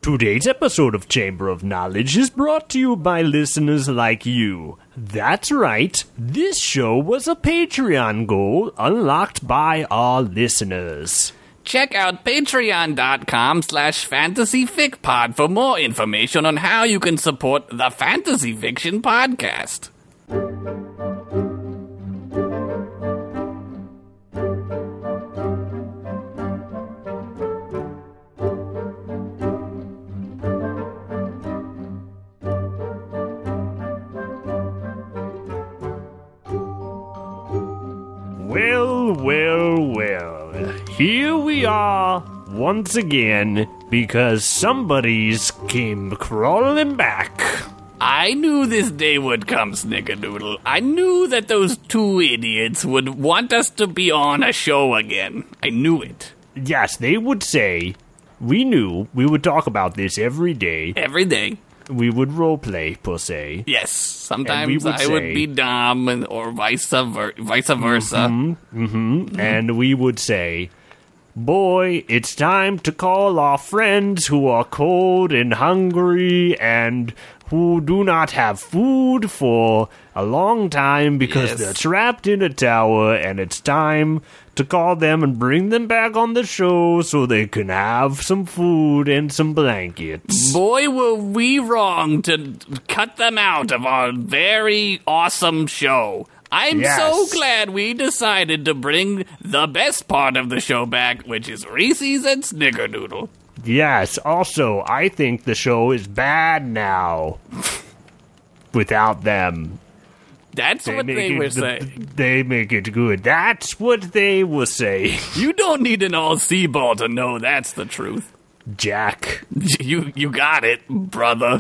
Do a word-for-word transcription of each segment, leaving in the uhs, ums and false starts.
Today's episode of Chamber of Knowledge is brought to you by listeners like you. That's right, this show was a Patreon goal unlocked by our listeners. Check out patreon.com slash fantasyficpod for more information on how you can support the Fantasy Fiction Podcast. Well, well, well, here we are once again because somebody's came crawling back. I knew this day would come, Snickerdoodle. I knew that those two idiots would want us to be on a show again. I knew it. Yes, they would say, we knew we would talk about this every day. Every day. We would roleplay, per se. Yes, sometimes we would I say, would be Dom and, or vice, ver- vice versa. Mm-hmm, mm-hmm. And we would say, boy, it's time to call our friends who are cold and hungry and who do not have food for a long time because Yes. they're trapped in a tower, and it's time to call them and bring them back on the show so they can have some food and some blankets. Boy, were we wrong to cut them out of our very awesome show. I'm Yes. so glad we decided to bring the best part of the show back, which is Reese's and Snickerdoodle. Yes, also, I think the show is bad now without them. That's what make they it were the- saying. They make it good. That's what they were saying. You don't need an all-C ball to know that's the truth. Jack. You you got it, brother.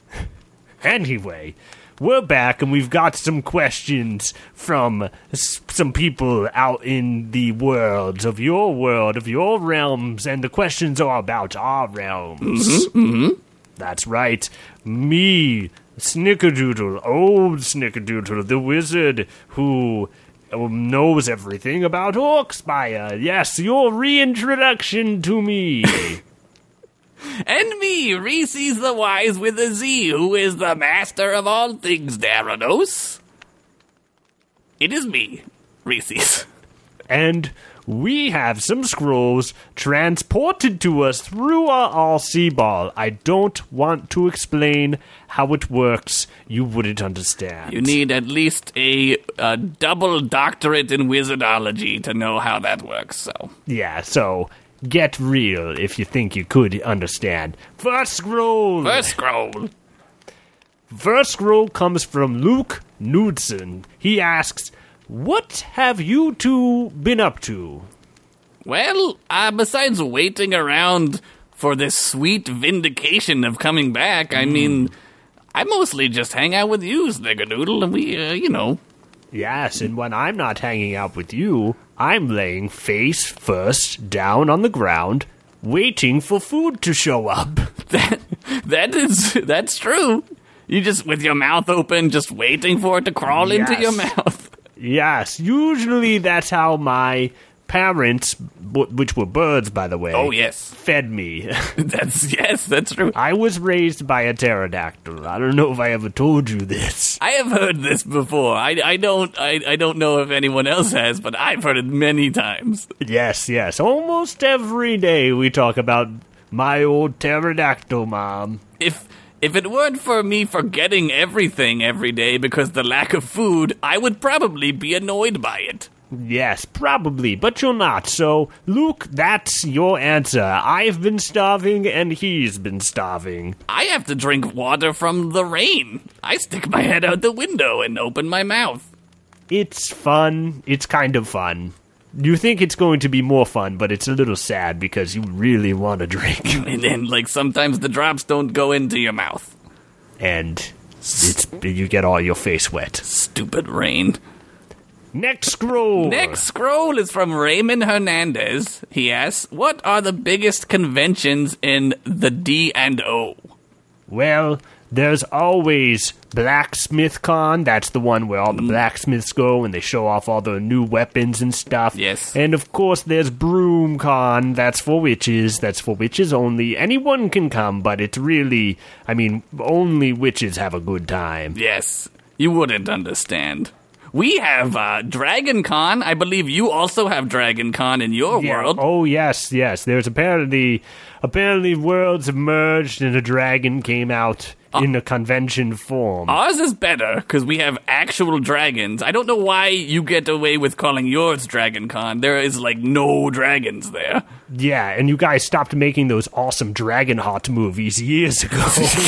Anyway, we're back and we've got some questions from s- some people out in the world of your world, of your realms, and the questions are about our realms. Mm-hmm, mm-hmm. That's right. Me, Snickerdoodle, old Snickerdoodle, the wizard who um, knows everything about Orkspire. Yes, your reintroduction to me. And me, Reese's the Wise with a Z, who is the master of all things Darados. It is me, Reese's. And we have some scrolls transported to us through our all C ball. I don't want to explain how it works. You wouldn't understand. You need at least a, a double doctorate in wizardology to know how that works, so. Yeah, so get real if you think you could understand. First scroll. First scroll. First scroll comes from Luke Knudsen. He asks, what have you two been up to? Well, uh, besides waiting around for this sweet vindication of coming back, I mean, I mostly just hang out with you, Snickerdoodle, and we, uh, you know. Yes, and when I'm not hanging out with you, I'm laying face first down on the ground, waiting for food to show up. That, that is, that's true. You just, with your mouth open, just waiting for it to crawl into Yes. your mouth. Yes, usually that's how my parents, b- which were birds, by the way, Oh, yes. fed me. That's, yes, that's true. I was raised by a pterodactyl. I don't know if I ever told you this. I have heard this before. I, I don't I, I don't know if anyone else has, but I've heard it many times. Yes, yes, almost every day we talk about my old pterodactyl mom. If if it weren't for me forgetting everything every day because the lack of food, I would probably be annoyed by it. Yes, probably, but you're not. So, Luke, that's your answer. I've been starving, and he's been starving. I have to drink water from the rain. I stick my head out the window and open my mouth. It's fun. It's kind of fun. You think it's going to be more fun, but it's a little sad because you really want to drink. And then, like, sometimes the drops don't go into your mouth. And it's you get all your face wet. Stupid rain. Next scroll. Next scroll is from Raymond Hernandez. He asks, what are the biggest conventions in the D and O? Well, there's always Blacksmith Con. That's the one where all the blacksmiths go and they show off all the new weapons and stuff. Yes. And of course, there's Broom Con. That's for witches. That's for witches only. Anyone can come, but it's really, I mean, only witches have a good time. Yes. You wouldn't understand. We have uh, Dragon Con. I believe you also have Dragon Con in your Yeah. world. Oh, yes, yes. There's apparently, apparently worlds have merged and a dragon came out Uh, in a convention form. Ours is better because we have actual dragons. I don't know why you get away with calling yours Dragon Con. There is like no dragons there. Yeah, and you guys stopped making those awesome Dragonheart movies years ago.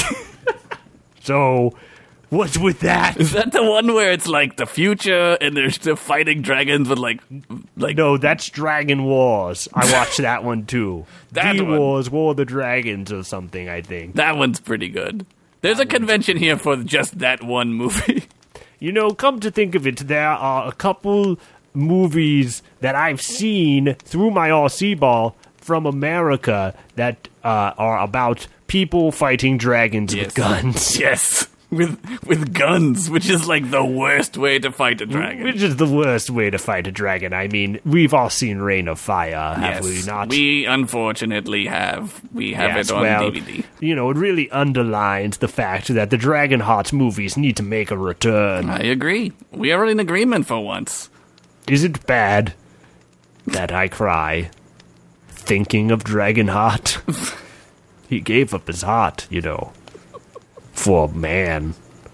So, what's with that? Is that the one where it's like the future and they're still fighting dragons with like, like No, that's Dragon Wars. I watched that one too. That D one. Wars, War of the Dragons or something, I think. that one's pretty good. There's a convention here for just that one movie. You know, come to think of it, there are a couple movies that I've seen through my R C ball from America that uh, are about people fighting dragons Yes. with guns. Yes, with with guns, which is like the worst way to fight a dragon. Which is the worst way to fight a dragon. I mean, we've all seen Reign of Fire, have yes, we not? we unfortunately have. We have Yes, it on well, D V D. You know, it really underlines the fact that the Dragonheart movies need to make a return. I agree. We are in agreement for once. Is it bad that I cry thinking of Dragonheart? He gave up his heart, you know, for a man.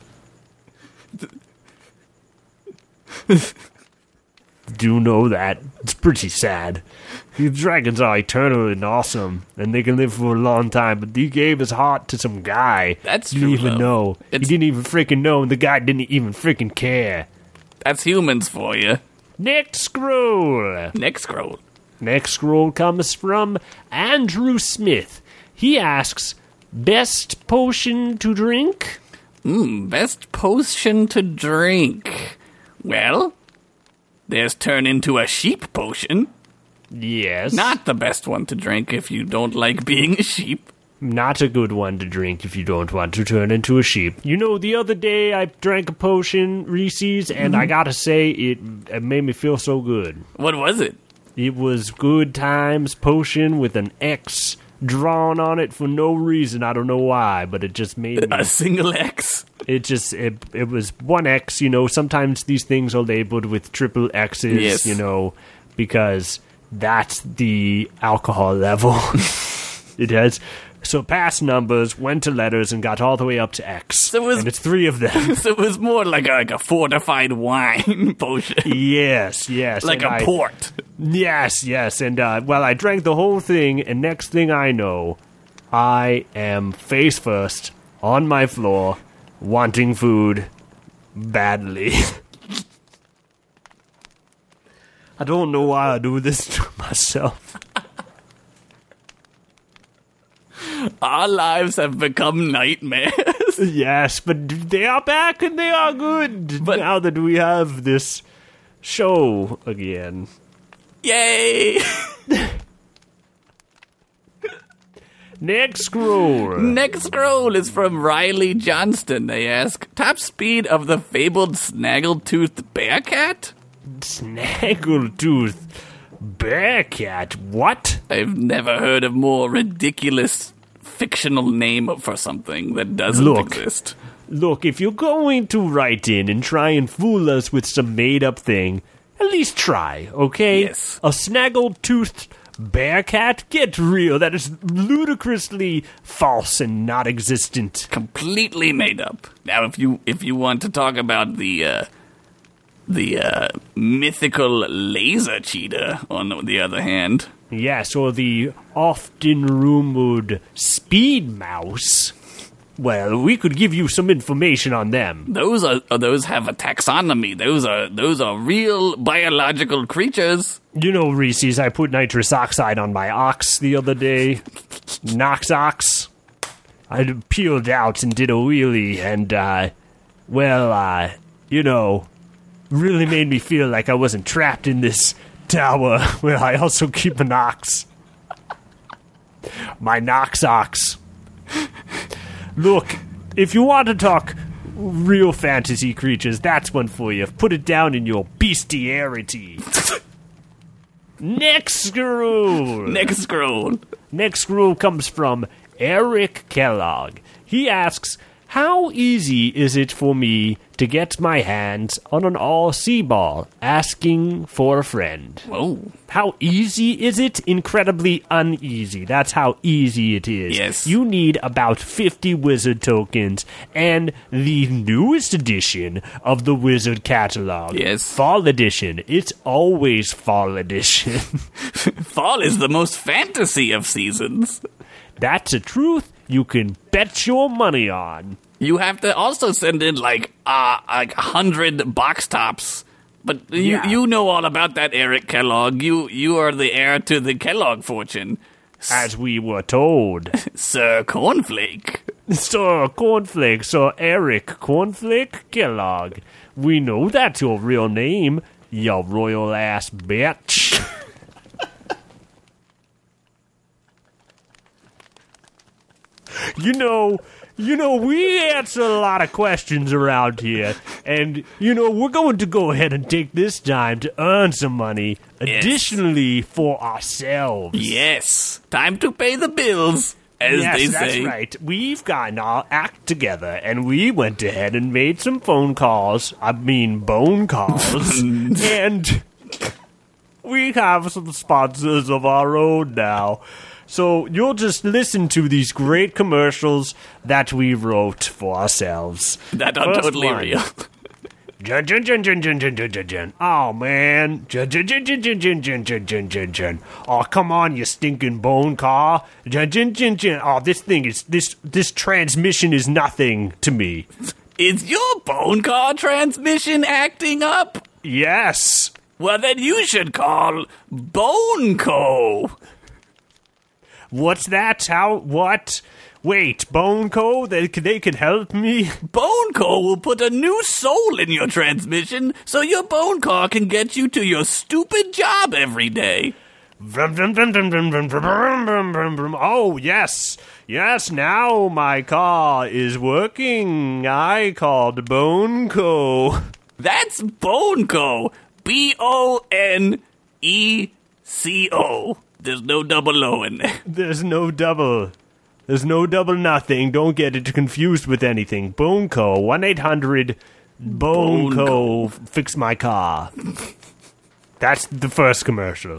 Do you know that? It's pretty sad. These dragons are eternal and awesome, and they can live for a long time, but he gave his heart to some guy. That's He didn't true even love. know. It's- He didn't even freaking know, and the guy didn't even freaking care. That's humans for you. Next scroll. Next scroll. Next scroll comes from Andrew Smith. He asks, best potion to drink? Hmm, best potion to drink. Well, there's turn into a sheep potion. Yes. Not the best one to drink if you don't like being a sheep. Not a good one to drink if you don't want to turn into a sheep. You know, the other day I drank a potion, Reese's, and I gotta say, it, it made me feel so good. What was it? It was Good Times potion with an X drawn on it for no reason. I don't know why, but it just made me... A single X. It just, it, it was one X, you know, sometimes these things are labeled with triple X's, Yes. you know, because that's the alcohol level. It has surpassed numbers, went to letters, and got all the way up to X. So it was- and it's three of them. So it was more like a, like a fortified wine potion. Yes, yes. Like and a I- port. Yes, yes. And, uh, well, I drank the whole thing, and next thing I know, I am face first on my floor, wanting food badly. I don't know why I do this to myself. Our lives have become nightmares. Yes, but they are back and they are good. But- now that we have this show again. Yay! Next scroll. Next scroll is from Riley Johnston. They ask, top speed of the fabled snaggletooth bearcat? Snaggletooth Bearcat. What? I've never heard of more ridiculous fictional name for something that doesn't Look. exist. Look, if you're going to write in and try and fool us with some made-up thing, at least try, okay? Yes. A snaggle-toothed bearcat? Get real. That is ludicrously false and not existent. Completely made up. Now, if you if you want to talk about the uh, the uh, mythical laser cheetah, on the other hand, Yes, or the often-rumored speed mouse. Well, we could give you some information on them. those are uh, those have a taxonomy. Those are those are real biological creatures. You know, Reese's, I put nitrous oxide on my ox the other day. Nox ox. I peeled out and did a wheelie, and, uh, well, uh, you know, really made me feel like I wasn't trapped in this tower where I also keep an ox. My Nox ox. Look, if you want to talk real fantasy creatures, that's one for you. Put it down in your bestiarity. Next rule. Next rule. Next rule comes from Eric Kellogg. He asks, how easy is it for me to get my hands on an all-sea ball? Asking for a friend. Whoa. How easy is it? Incredibly uneasy. That's how easy it is. Yes. You need about fifty wizard tokens and the newest edition of the wizard catalog. Yes. Fall edition. It's always fall edition. Fall is the most fantasy of seasons. That's a truth you can bet your money on. You have to also send in like uh like a hundred box tops. But you Yeah. you know all about that, Eric Kellogg. You you are the heir to the Kellogg fortune, As we were told. Sir Cornflake. Sir Cornflake, Sir Eric Cornflake Kellogg. We know that's your real name, you royal ass bitch. You know, you know, we answer a lot of questions around here, and, you know, we're going to go ahead and take this time to earn some money, Yes. additionally for ourselves. Yes, time to pay the bills, as Yes, they that's say. right. We've gotten our act together, and we went ahead and made some phone calls. I mean, bone calls. And we have some sponsors of our own now. So you'll just listen to these great commercials that we wrote for ourselves. That are First totally one. real. Jun, jun, jun, jun, jun, jun, jun, jun, jun. Oh, man. Jun, jun, jun, jun, jun, jun, jun, jun, jun, jun, jun. Oh, come on, you stinking bone car. Jun, jun, jun, jun. Oh, this thing is, this, this transmission is nothing to me. Is your bone car transmission acting up? Yes. Well, then you should call Bone Co. What's that? How, what? Wait, Bone Co? They, they can help me? Bone Co will put a new soul in your transmission so your bone car can get you to your stupid job every day. Vroom, vroom, vroom, vroom, vroom, vroom, vroom, vroom, vroom, vroom. Oh, yes. Yes, now my car is working. I called Bone Co. That's Bone Co. B O N E C O. There's no double O in there. There's no double. There's no double nothing. Don't get it confused with anything. Bone Co. one eight hundred Bone Co. Fix my car. That's the first commercial.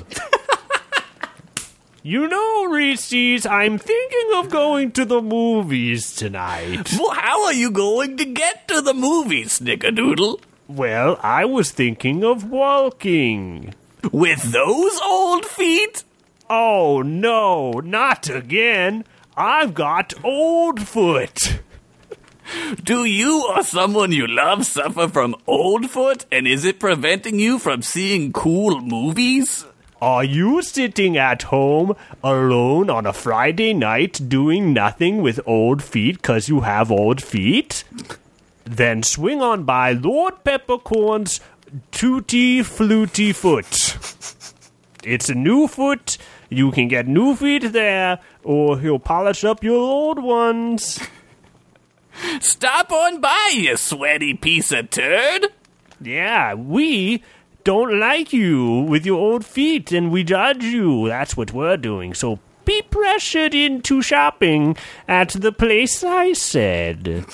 You know, Reese's, I'm thinking of going to the movies tonight. Well, how are you going to get to the movies, Snickerdoodle? Well, I was thinking of walking. With those old feet? Oh, no, not again. I've got old foot. Do you or someone you love suffer from old foot, and is it preventing you from seeing cool movies? Are you sitting at home alone on a Friday night doing nothing with old feet because you have old feet? Then swing on by Lord Peppercorn's Tutti Fluty Foot. It's a new foot. You can get new feet there, or he'll polish up your old ones. Stop on by, you sweaty piece of turd! Yeah, we don't like you with your old feet, and we judge you. That's what we're doing. So be pressured into shopping at the place I said.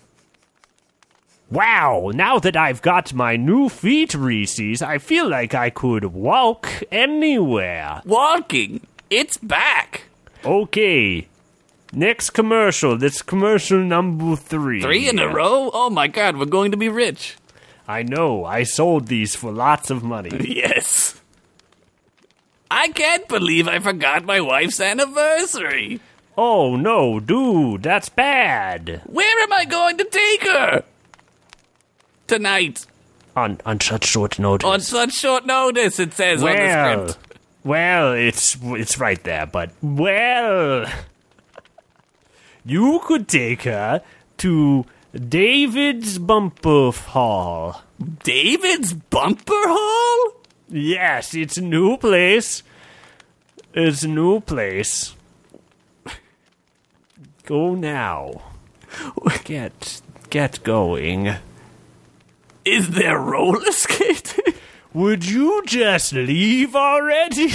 Wow, now that I've got my new feet, Reese's, I feel like I could walk anywhere. Walking. It's back. Okay, next commercial. That's commercial number three. Three in a row? Oh my god, we're going to be rich. I know, I sold these for lots of money. Yes. I can't believe I forgot my wife's anniversary. Oh no, dude, that's bad. Where am I going to take her? Tonight. On on such short notice. On such short notice, it says on the well, script. well, it's it's right there, but well, you could take her to David's Bumper Hall. David's Bumper Hall? Yes, it's a new place. It's a new place. Go now. get get going. Is there roller skating? Would you just leave already?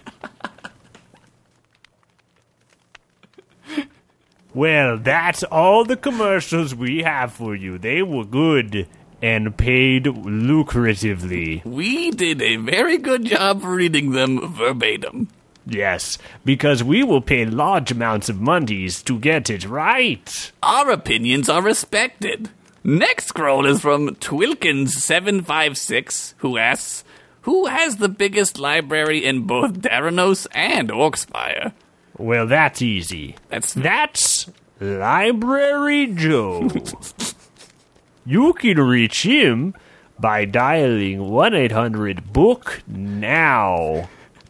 Well, that's all the commercials we have for you. They were good and paid lucratively. We did a very good job reading them verbatim. Yes, because we will pay large amounts of monies to get it right. Our opinions are respected. Next scroll is from Twilkins seven five six, who asks, who has the biggest library in both Daranos and Orcspire? Well, that's easy. That's That's Library Joe. You can reach him by dialing one eight hundred book now.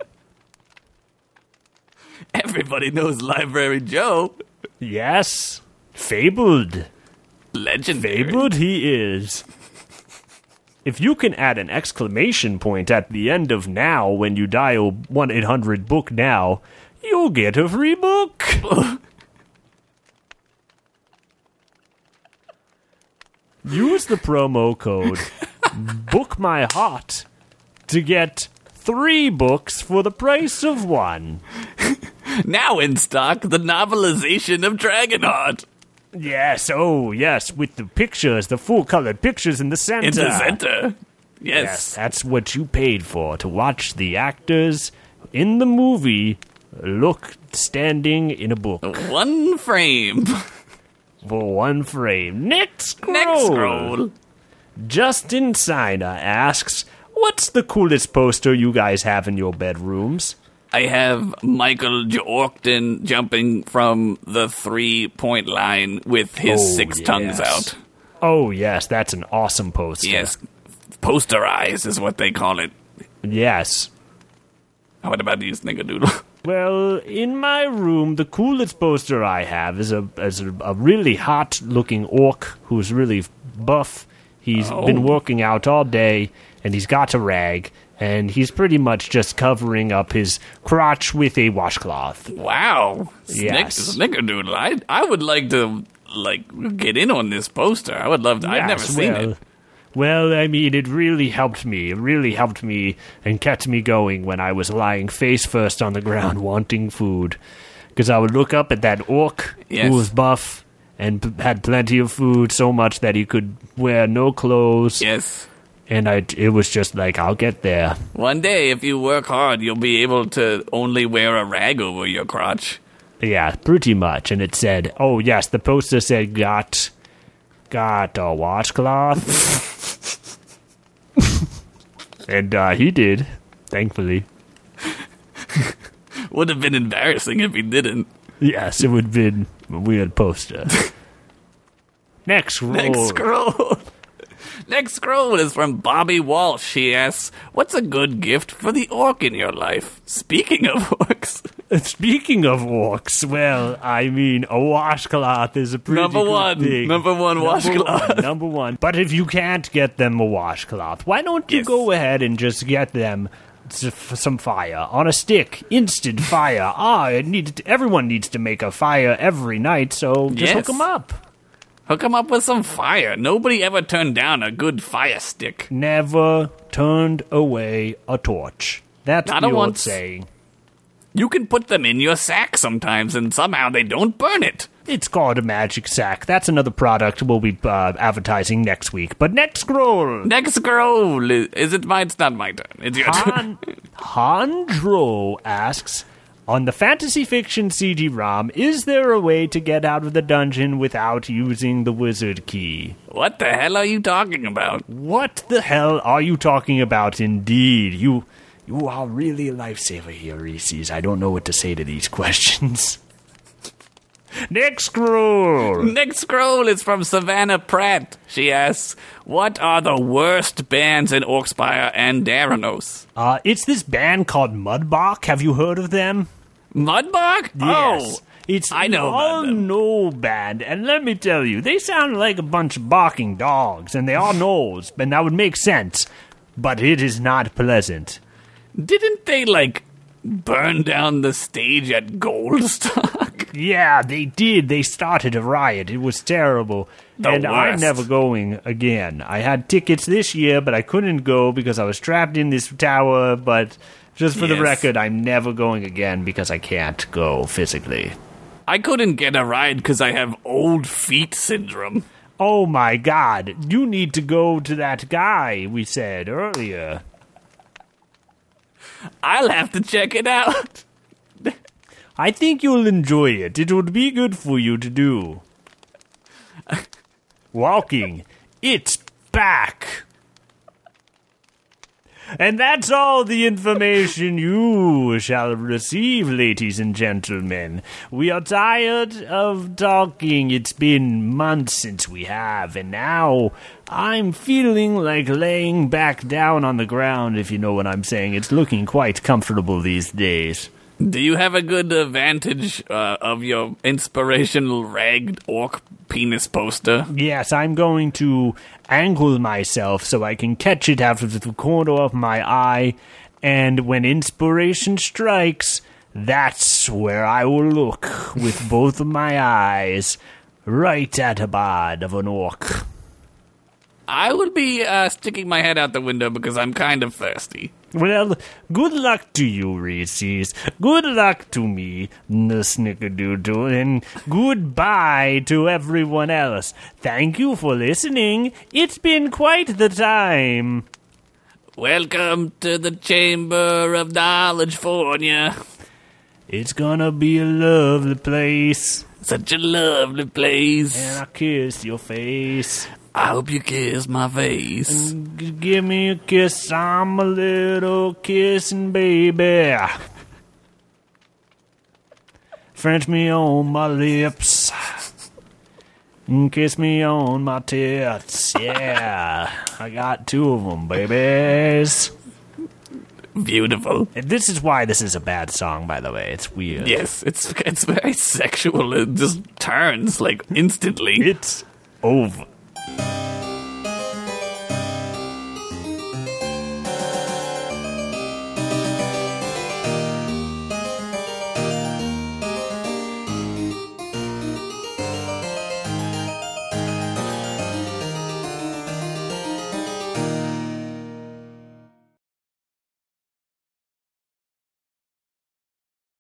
Everybody knows Library Joe. Yes, fabled. Legendary. Fabled he is. If you can add an exclamation point at the end of now when you dial one eight hundred book now, you'll get a free book. Use the promo code BookMyHeart to get three books for the price of one. Now in stock, the novelization of Dragonheart. Yes, oh yes, with the pictures, the full-colored pictures in the center. In the center. Yes. Yes, that's what you paid for, to watch the actors in the movie look standing in a book. One frame. For one frame. Next scroll. Next scroll. Justin Sina asks, what's the coolest poster you guys have in your bedrooms? I have Michael Jordan jumping from the three-point line with his Oh, six yes. tongues out. Oh, yes, that's an awesome poster. Yes. Poster eyes is what they call it. Yes. What about you, Snickerdoodle? Well, in my room, the coolest poster I have is a is a, a really hot-looking orc who's really buff. He's Oh. been working out all day, and he's got a rag, and he's pretty much just covering up his crotch with a washcloth. Wow. Snick, Yes. Snickerdoodle. I, I would like to, like, get in on this poster. I would love to. I've never Yes, seen well, it. Well, I mean, it really helped me. It really helped me and kept me going when I was lying face first on the ground wanting food. Because I would look up at that orc Yes. who was buff and p- had plenty of food, so much that he could wear no clothes. Yes. And I, it was just like, I'll get there. One day, if you work hard, you'll be able to only wear a rag over your crotch. Yeah, pretty much. And it said, oh, yes, the poster said, got, got a washcloth. And uh, he did, thankfully. Would have been embarrassing if he didn't. Yes, it would have been a weird poster. Next roll. Next scroll. Next scroll is from Bobby Walsh. She asks, what's a good gift for the orc in your life? Speaking of orcs. Speaking of orcs, well, I mean, a washcloth is a pretty Number good one. thing. Number one Number washcloth. one, number one. But if you can't get them a washcloth, why don't you Yes. go ahead and just get them s- f- some fire on a stick? Instant fire. Ah, it needs to, everyone needs to make a fire every night, so just Yes. hook them up. Hook him up with some fire. Nobody ever turned down a good fire stick. Never turned away a torch. That's Not the a old once. saying. You can put them in your sack sometimes, and somehow they don't burn it. It's called a magic sack. That's another product we'll be uh, advertising next week. But next scroll. Next scroll. Is it mine? It's not my turn. It's your turn. Han- Handro asks, on the fantasy fiction C D-ROM, is there a way to get out of the dungeon without using the wizard key? What the hell are you talking about? What the hell are you talking about indeed? You you are really a lifesaver here, Reese's. I don't know what to say to these questions. Next scroll. Next scroll is from Savannah Pratt. She asks, what are the worst bands in Orcspire and Daranos? Uh, it's this band called Mudbark. Have you heard of them? Mudbark? Yes. Oh, It's I know an about all them. no band, and let me tell you, they sound like a bunch of barking dogs, and they are gnolls, and that would make sense, but it is not pleasant. Didn't they, like, burn down the stage at Goldstock? Prague? Yeah, they did. They started a riot. It was terrible. The and I'm worst. never going again. I had tickets this year, but I couldn't go because I was trapped in this tower. But just for the Yes. record, I'm never going again because I can't go physically. I couldn't get a ride because I have old feet syndrome. Oh my god, you need to go to that guy we said earlier. I'll have to check it out. I think you'll enjoy it. It would be good for you to do. Walking. It's back. And that's all the information you shall receive, ladies and gentlemen. We are tired of talking. It's been months since we have, and now I'm feeling like laying back down on the ground, if you know what I'm saying. It's looking quite comfortable these days. Do you have a good uh, vantage uh, of your inspirational ragged orc penis poster? Yes, I'm going to angle myself so I can catch it out of the corner of my eye, and when inspiration strikes, that's where I will look with both of my eyes right at a bod of an orc. I will be uh, sticking my head out the window because I'm kind of thirsty. Well, good luck to you, Reese's. Good luck to me, the Snickerdoodle, and goodbye to everyone else. Thank you for listening. It's been quite the time. Welcome to the Chamber of Knowledge, Fornia. It's gonna be a lovely place, Such a lovely place. and I'll kiss your face. I hope you kiss my face. G- give me a kiss, I'm a little kissing baby. French me on my lips, and kiss me on my tits. Yeah, I got two of them, babies. Beautiful. And this is why this is a bad song, by the way. It's weird. Yes, it's it's very sexual. It just turns like instantly. It's over.